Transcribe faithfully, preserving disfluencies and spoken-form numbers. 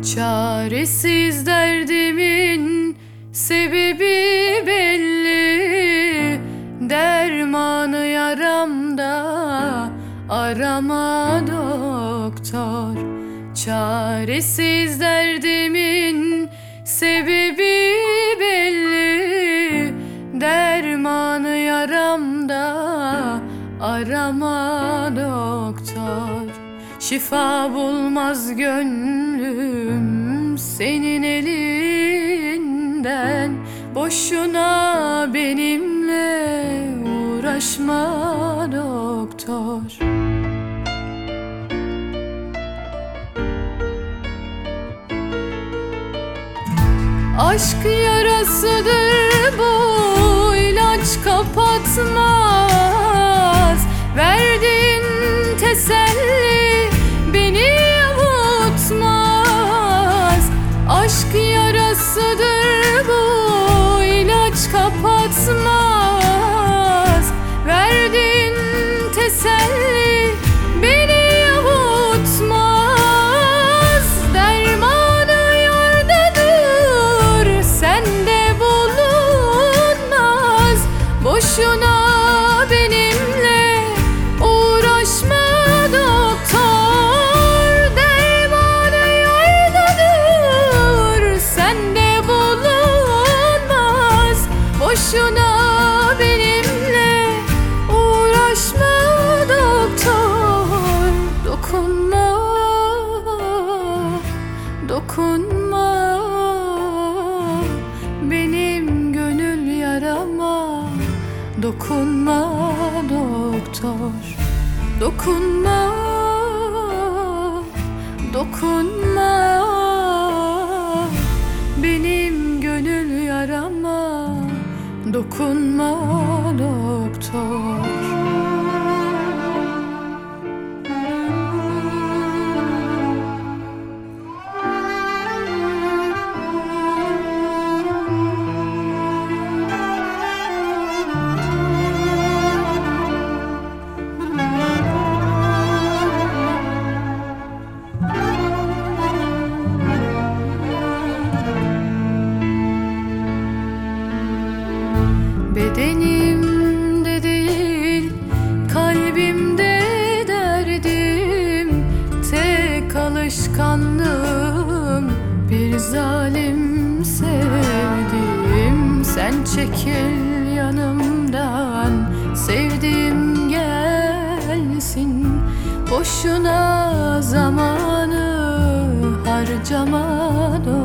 Çaresiz derdimin sebebi belli, dermanı yaramda arama doktor. Çaresiz derdimin sebebi belli, dermanı yaramda arama doktor. Şifa bulmaz gönlüm senin elinden, boşuna benimle uğraşma doktor. Aşk yarasıdır, bu ilaç kapatmaz. Verdiğin teselli beni avutmaz. Aşk yarasıdır, bu ilaç kapatmaz. Verdiğin teselli beni avutmaz. Dermanı yardadır, sende bulunmaz. Boşuna benimle uğraşma doktor. Dermanı yardadır, sende bulunmaz. Boşuna benimle uğraşma doktor. Dokunma, dokunma benim gönül yarama. Dokunma doktor. Dokunma, dokunma benim gönül yarama. Dokunma doktor. Bedenimde değil, kalbimde derdim. Tek alışkanlığım bir zalim sevdim. Sen çekil yanımdan, sevdiğim gelsin. Boşuna zamanı harcama.